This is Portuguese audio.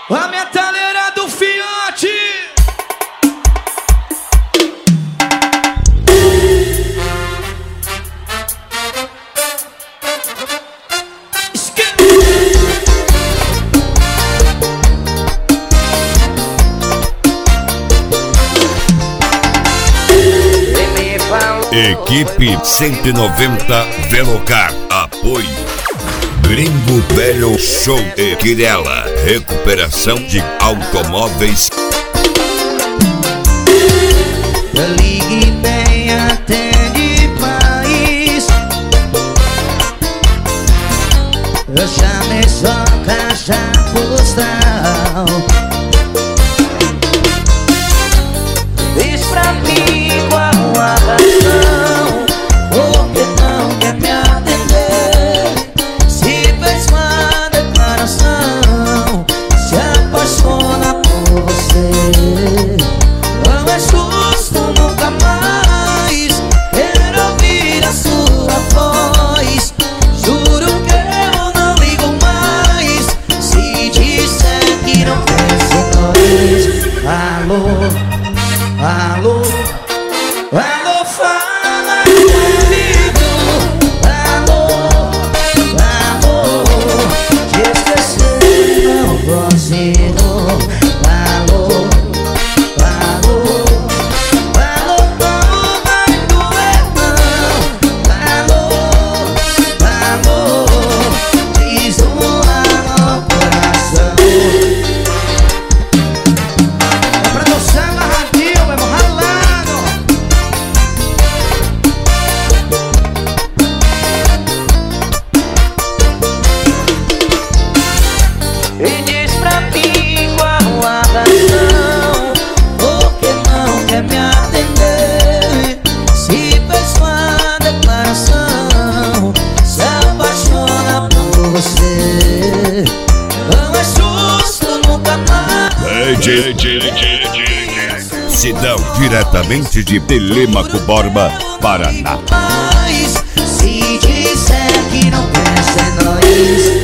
A metaleira do Fiote. Equipe 190 Velocar. Apoio Gringo Velho Show e Quirela. Recuperação de automóveis. Ligue bem, atende país. Eu chamei só caixa postal. Diz pra mim qual a razão, por que não quer me atender? Se fez uma declaração, se apaixona por você. Não é justo nunca mais querer ouvir a sua voz. Juro que eu não ligo mais se disser que não pensa nós. Alô, alô, alô, fala comigo. Alô, alô, te esquecer não consigo. Alô, alô, alô, não vai doer não. Alô, alô, diz um alô, coração. É pra dançar amarradinho, meu irmão, ralado. E diz pra mim qual a razão, por que não quer me atender? Se fez uma declaração, se apaixona por você. Não é justo nunca mais. Sidão, diretamente de Telêmaco Borba, Paraná. Se disser que não pensa em nós.